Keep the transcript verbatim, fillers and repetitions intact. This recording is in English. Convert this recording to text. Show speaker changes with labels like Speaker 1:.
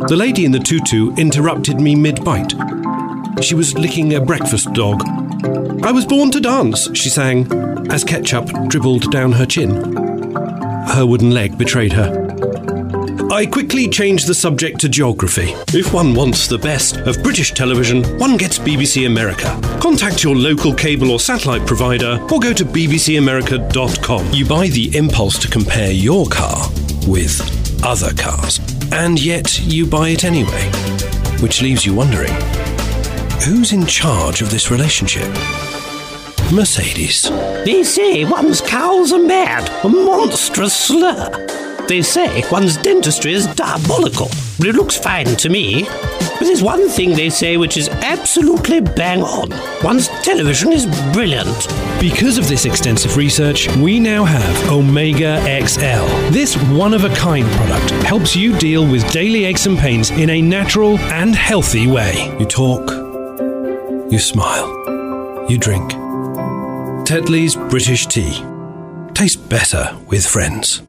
Speaker 1: The lady in the tutu interrupted me mid-bite. She was licking a breakfast dog. "I was born to dance," she sang, as ketchup dribbled down her chin. Her wooden leg betrayed her. I quickly changed the subject to geography. If one wants the best of British television, one gets B B C America. Contact your local cable or satellite provider or go to b b c america dot com. You buy the impulse to compare your car with other cars, and yet you buy it anyway, which leaves you wondering, who's in charge of this relationship? Mercedes.
Speaker 2: They say one's cows are mad, a monstrous slur. They say one's dentistry is diabolical, but it looks fine to me. But there's one thing they say which is absolutely bang on. One's television is brilliant.
Speaker 3: Because of this extensive research, we now have Omega X L. This one-of-a-kind product helps you deal with daily aches and pains in a natural and healthy way.
Speaker 1: You talk, you smile, you drink. Tetley's British tea tastes better with friends.